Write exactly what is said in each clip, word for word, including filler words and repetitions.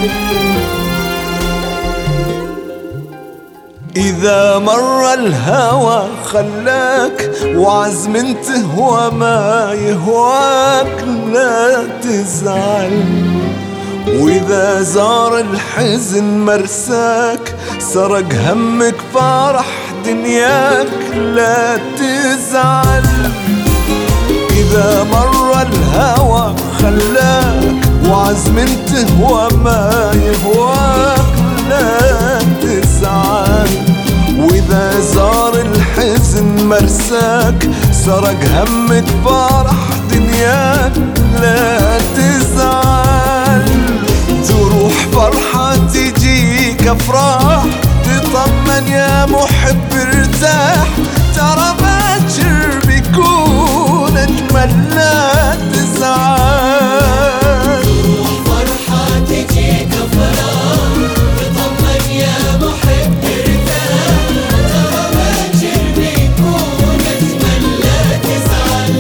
إذا مر الهوى خلاك وعزمنته وما يهواك لا تزعل، وإذا زار الحزن مرساك سرق همك فرح دنياك لا تزعل. إذا مر الهوى خلاك وعزمنته وما يهواك لا تزعل، وإذا زار الحزن مرساك سرق همك فرح دنياك لا تزعل. تروح فرحة تجيك أفراح، تطمن يا محب ارتاح، ترى باكر بيكون أجمل لا تزعل. تروح فرحة تجيك أفراح، تطمن يا محب ارتاح، ترى باكر بيكون أجمل لا تزعل.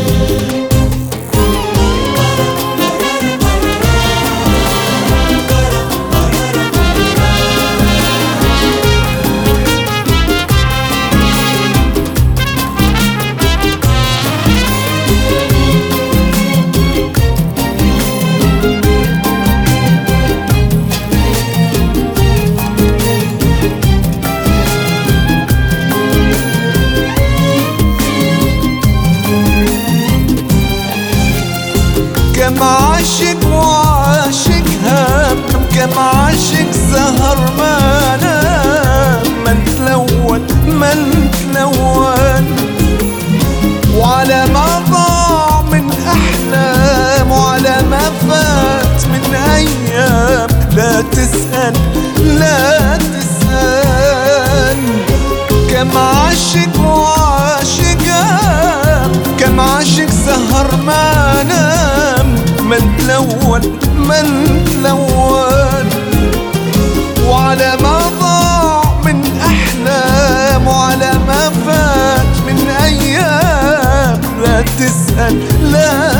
كم عاشق وعاشق هام، كم عاشق سهر ما نام، من تلون من تلون، وعلى ما ضاع من أحلام، وعلى ما فات من أيام لا تسأل لا تسأل. كم عاشق وعاشق هام، كم عاشق سهر ما نام، من تلون من تلون، وعلى ما ضاع من أحلام، وعلى ما فات من أيام لا تسأل لا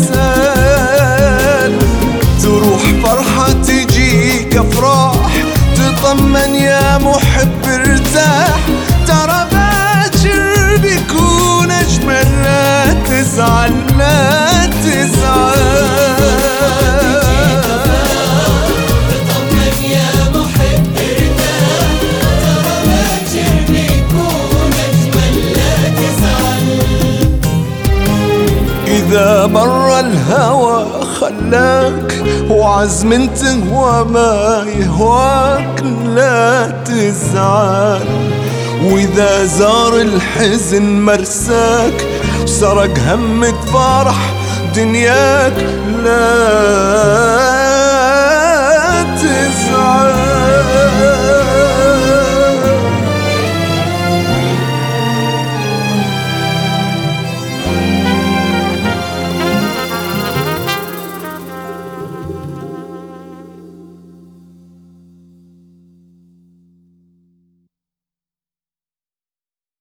تسأل. تروح فرحة تجيك أفراح، تطمن يا محب ارتاح، ترى باكر بيكون أجمل لا تزعل لا تزعل. تطمن يا محب ارتاح، ترى باكر بيكون أجمل لا تزعل. إذا مر الهوى خلاك وعزمنته وما يهواك لا تزعل، وإذا زار الحزن مرساك سرق همك فرح دنياك لا